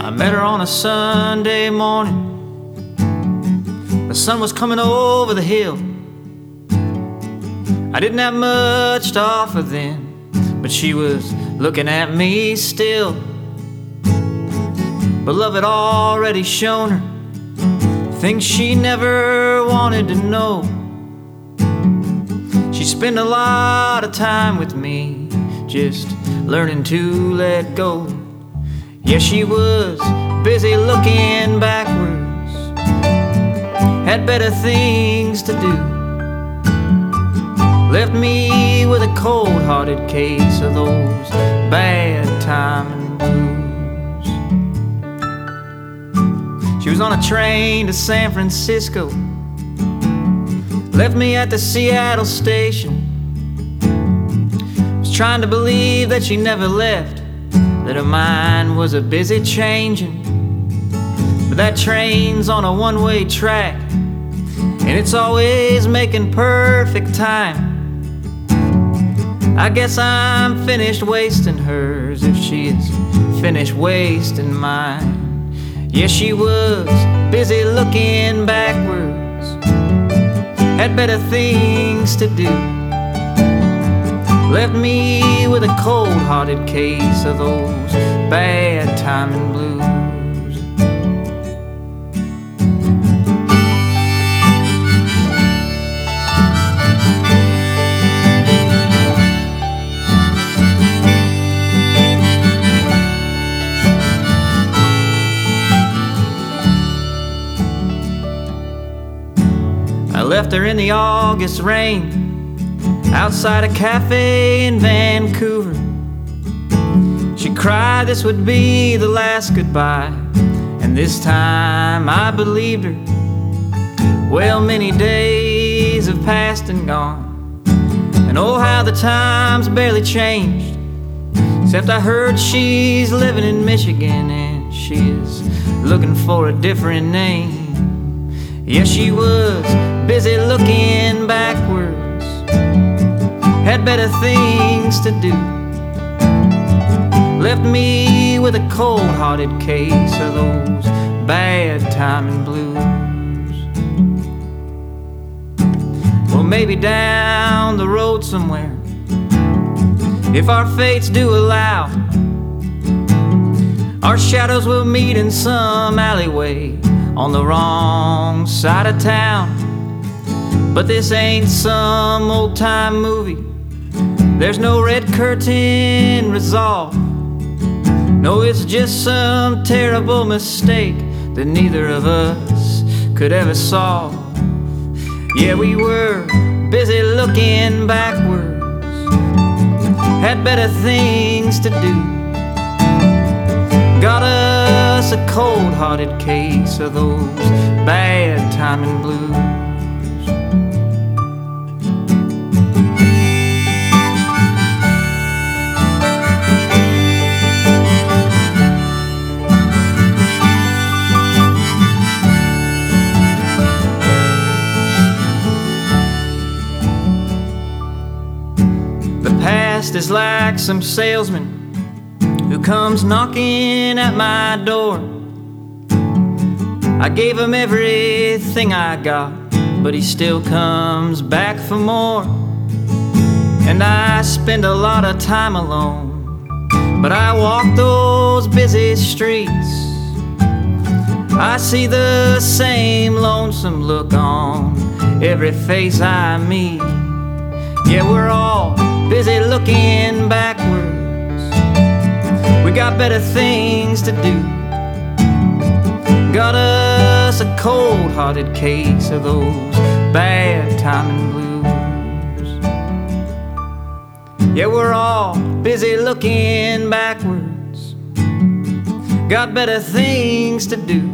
I met her on a Sunday morning. The sun was coming over the hill. I didn't have much to offer then, but she was looking at me still. But love had already shown her things she never wanted to know. She spent a lot of time with me, just learning to let go. Yeah, she was busy looking backwards, had better things to do. Left me with a cold-hearted case of those bad timing blues. She was on a train to San Francisco, left me at the Seattle station. Was trying to believe that she never left, that her mind was a busy changing. But that train's on a one-way track, and it's always making perfect time. I guess I'm finished wasting hers if she's finished wasting mine. Yeah, she was busy looking backwards, had better things to do. Left me with a cold-hearted case of those bad timing blues. I left her in the August rain outside a cafe in Vancouver. She cried this would be the last goodbye, and this time I believed her. Well, many days have passed and gone, and oh how the times barely changed. Except I heard she's living in Michigan, and she is looking for a different name. Yeah, she was busy looking backwards, had better things to do. Left me with a cold-hearted case of those bad timing blues. Well, maybe down the road somewhere, if our fates do allow, our shadows will meet in some alleyway on the wrong side of town. But this ain't some old-time movie. There's no red curtain resolve. No, it's just some terrible mistake that neither of us could ever solve. Yeah, we were busy looking backwards, had better things to do. Got us a cold-hearted case of those bad timing blues. The past is like some salesman who comes knocking at my door. I gave him everything I got, but he still comes back for more. And I spend a lot of time alone, but I walk those busy streets. I see the same lonesome look on every face I meet. Yeah, we're all busy looking backwards. We got better things to do. Got us a cold-hearted case of those bad timing blues. Yeah, we're all busy looking backwards. Got better things to do.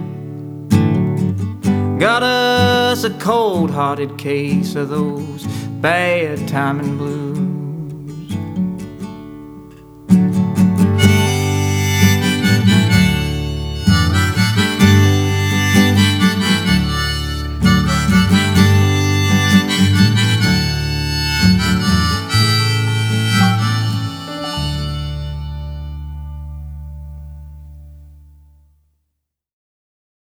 Got us a cold-hearted case of those bad timing blues.